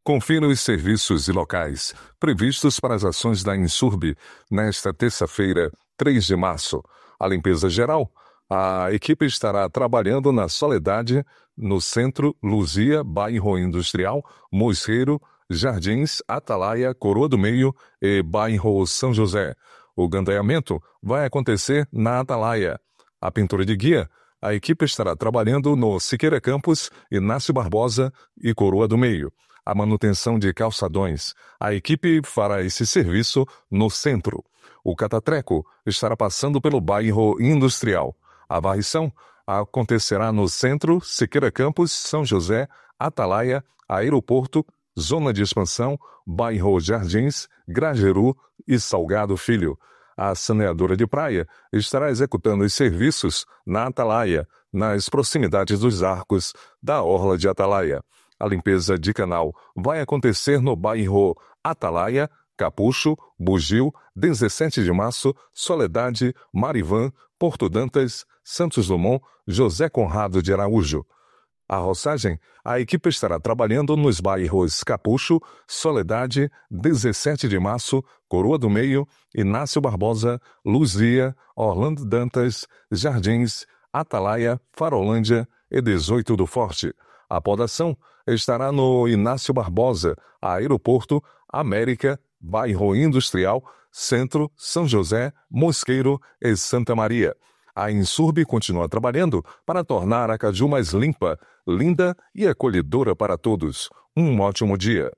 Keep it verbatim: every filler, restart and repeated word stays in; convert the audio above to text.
Confira os serviços e locais previstos para as ações da Insurb nesta terça-feira, três de março. A limpeza geral. A equipe estará trabalhando na Soledade, no Centro, Luzia, Bairro Industrial, Mosqueiro, Jardins, Atalaia, Coroa do Meio e Bairro São José. O gandaiamento vai acontecer na Atalaia. A pintura de guia. A equipe estará trabalhando no Siqueira Campos, Inácio Barbosa e Coroa do Meio. A manutenção de calçadões. A equipe fará esse serviço no centro. O catatreco estará passando pelo bairro industrial. A varrição acontecerá no centro, Siqueira Campos, São José, Atalaia, Aeroporto, Zona de Expansão, bairro Jardins, Grajeru e Salgado Filho. A saneadora de praia estará executando os serviços na Atalaia, nas proximidades dos arcos da Orla de Atalaia. A limpeza de canal vai acontecer no bairro Atalaia, Capucho, Bugio, dezessete de março, Soledade, Marivan, Porto Dantas, Santos Dumont, José Conrado de Araújo. A roçagem, a equipe estará trabalhando nos bairros Capucho, Soledade, dezessete de março, Coroa do Meio, Inácio Barbosa, Luzia, Orlando Dantas, Jardins, Atalaia, Farolândia e dezoito do Forte. A podação estará no Inácio Barbosa, Aeroporto, América, Bairro Industrial, Centro, São José, Mosqueiro e Santa Maria. A Insurb continua trabalhando para tornar a Caju mais limpa, linda e acolhedora para todos. Um ótimo dia.